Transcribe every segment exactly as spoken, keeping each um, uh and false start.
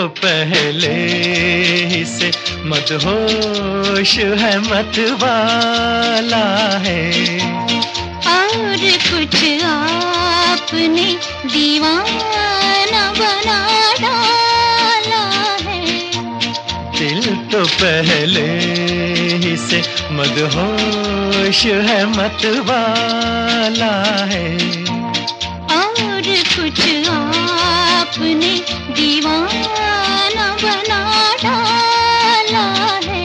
पहले ही से मदहोश है, मतवाला है। और कुछ आपने दीवाना बना डाला है। दिल तो पहले ही से मदहोश है, मतवाला है। और कुछ आपने दीवाना बना डाला है।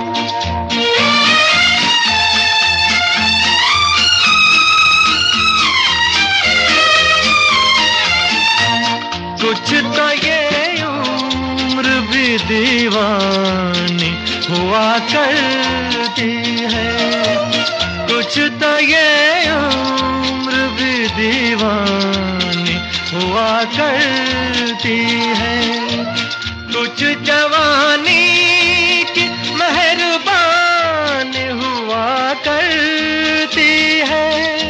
कुछ तो ये उम्र भी दीवानी हुआ करती है, कुछ तो ये उम्र भी दीवानी हुआ करती है। कुछ जवानी की मेहरबान हुआ करती है।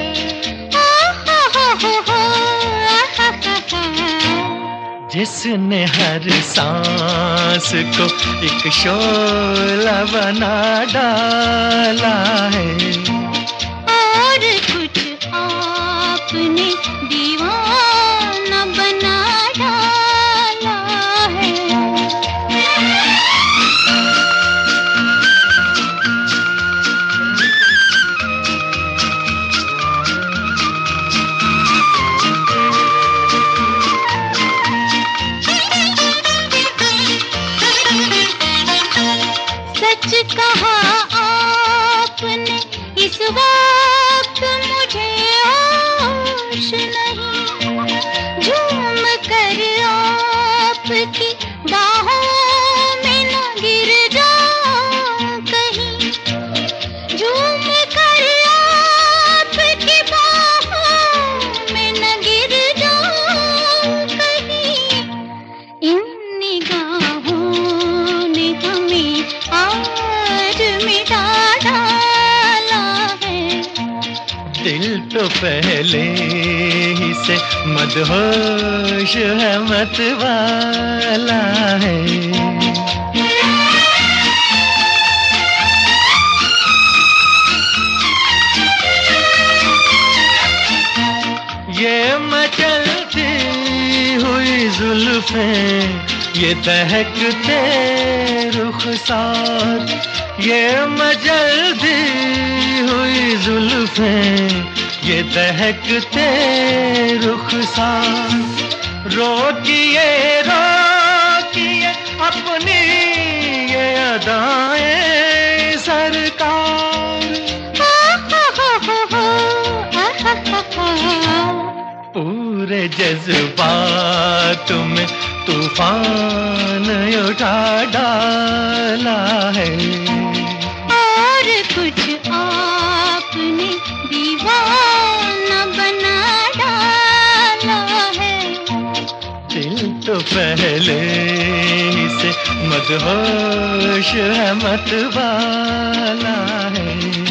जिसने हर सांस को एक शोला बना डाला है। और कुछ आपने दीवाना बना डाला है। सच कहा आपने, इस वक्त मुझे होश नहीं। झूम कर आपकी बाहों में न गिर जाऊं कहीं। झूम कर आपकी बाहों में न गिर जाऊं कहीं। इन निगाहों ने हमें आज मिटा डाला है। दिल तो पहले ही से मदहोश है, मतवाला है। ये मचलती हुई जुल्फें, ये दहकते रुखसार, ये मचलती हुई जुल्फें, ये दहकते रुखसार। रोकिए रोकिए अपनी ये अदाएं सरकार। पूरे जज्बात में तूफान उठा डाला है। और कुछ आपने दीवाना बना डाला है। दिल तो पहले ही से मदहोश है, मतवाला है।